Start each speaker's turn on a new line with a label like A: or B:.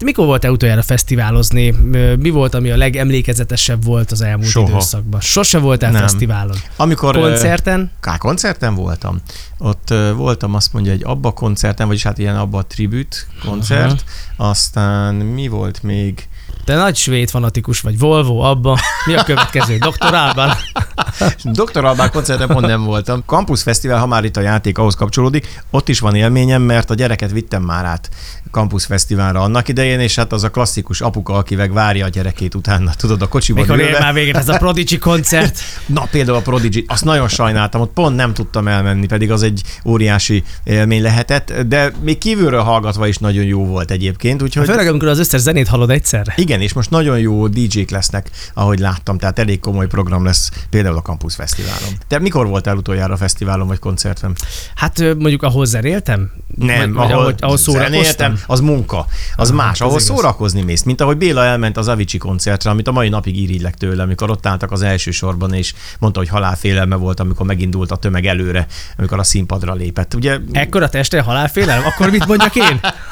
A: Te mikor voltál utoljára fesztiválozni? Mi volt, ami a legemlékezetesebb volt az elmúlt időszakban? Sose voltál fesztiválon?
B: Amikor
A: koncerten?
B: Koncerten voltam. Ott voltam, azt mondja, egy ABBA koncerten, vagyis hát ilyen ABBA tribut koncert. Aztán mi volt még?
A: Te nagy svéd fanatikus vagy. Volvo, ABBA. Mi a következő? Dr. Alban?
B: Dr. Alban koncerten pont nem voltam. Campus Fesztivál, ha már itt a játék ahhoz kapcsolódik, ott is van élményem, mert a gyereket vittem már át Campus Fesztiválra annak idején, és hát az a klasszikus apuka, aki várja a gyerekét utána, tudod, a kocsiban
A: ülve. Mikor ér már véget ez a Prodigy koncert?
B: Na, például a Prodigy, azt nagyon sajnáltam, ott pont nem tudtam elmenni, pedig az egy óriási élmény lehetett, de még kívülről hallgatva is nagyon jó volt egyébként. Úgyhogy...
A: Főleg, amikor az összes zenét hallod egyszerre.
B: Igen, és most nagyon jó DJ-k lesznek, ahogy láttam, tehát elég komoly program lesz például a Campus Fesztiválon. Te mikor voltál utoljára a fesztiválon vagy koncerten?
A: Hát mondjuk ahol zenéltem?
B: Nem,
A: ahol szórakoztam?
B: Az munka, az más, ahol szórakozni mész, mint ahogy Béla elment az Avicii koncertre, amit a mai napig irigylek tőle, amikor ott álltak az első sorban, és mondta, hogy halálfélelme volt, amikor megindult a tömeg előre, amikor a színpadra lépett. Ugye...
A: Ekkora testre halálfélelem? Akkor mit mondjak én?